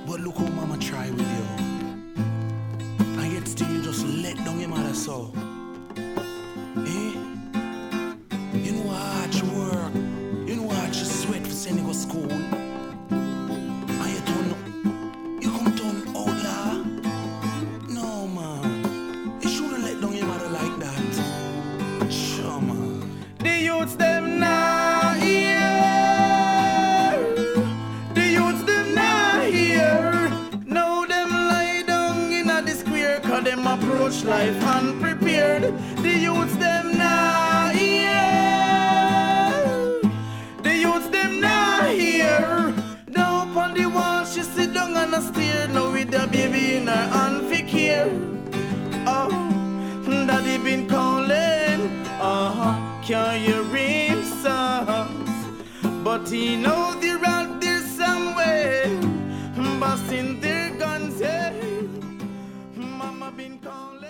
But look how mama try with you. And yet still you just let down your mother so. Eh? You know how hard she work. You know how hard she sweat for sending you to school. And you come turn outlaw. No man. You shouldn't let down your mother like that. Sure man. The youths them now here. The youths them now here. Now them lie down in a the square, 'cause them approach life unprepared. The youths them now here. The youths them now here. Down upon the wall she sit down and a stare. Now with the baby in her hand fi care. Oh, daddy been calling. Can you read songs? But he know they're out there somewhere, busting their guns, yeah. Mama been calling.